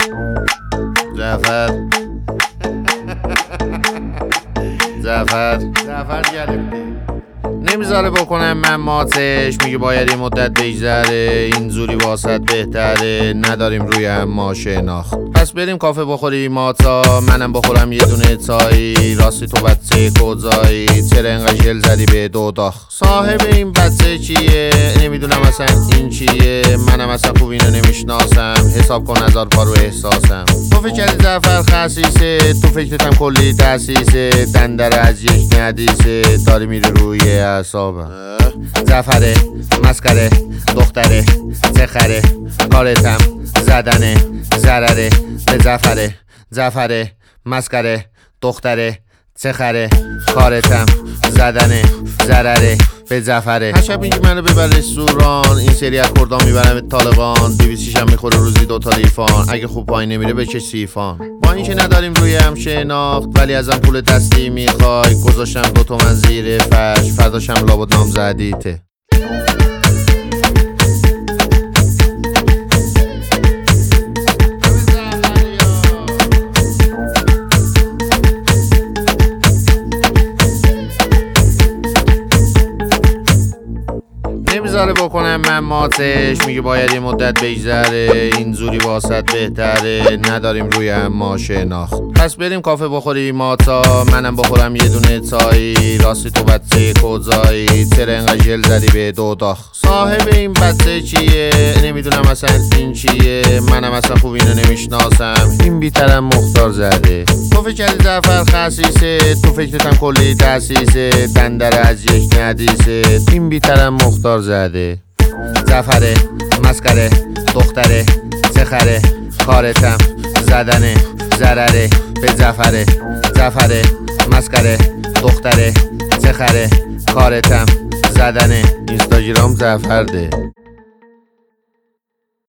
زفر گرفتی نمیذاره بکنم من ماتش، میگه باید این مدت بگذره، این زوری واسط بهتره، نداریم روی هم ما شناخت. پس بریم کافه بخوری ماتا، منم بخورم یه دونه تایی، راستی تو بچه کجایی، چرا انقدر ژل زدی به دوداخ؟ صاحب این بچه کیه؟ نمیدونم اصلا این چیه، منم اصلا خوب اینو نمیشناسم، حساب کن 1000 پا رو احساسم. تو فکر کردی زفر خسیسه، تو فکرتم کلی دسیسه، دندره از یک ندیسه، داری میری روی اعصابم. زفره مسخره دختره چخره، کارتم زدنه ضرره به زفره مسخره دختره چخره، کارتم زدنه ضرره به زفره. هر شب میگی منو ببر رستوران، این سری از کردان میبرم به طالبان، 200 هم میخوره روزی 2 تا لیفان، اگه خوب پایین نمیره بکش سیفان. با اینکه نداریم روی هم شناخت، ولی ازم پول دستی میخوای، گذاشتم 2 تومن زیر فرش، فرداشم لابد نام زدیته. نمیذاره بکنم من ماتش، میگه باید این مدت بگذره، این زوری واسط بهتره، نداریم روی هم ما شناخت. پس بریم کافه بخوری ماتا، منم بخورم یه دونه تایی، راستی تو بچه کجایی، چرا انقدر ژل زدی به دوداخ؟ صاحب این بچه کیه؟ نمیدونم اصلا این چیه، منم اصلا خوب اینو نمیشناسم، این بیترم مختار زده. تو فکر کردی زفر خسیسه، تو فکرتم کلی دسیسه، دندره از یک ندیسه، این بیترم مختار زده. زفره مسخره دختره چخره، کارتم زدنه ضرره به زفره مسخره دختره چخره، کارتم زدنه. اینستاگرام زفرده.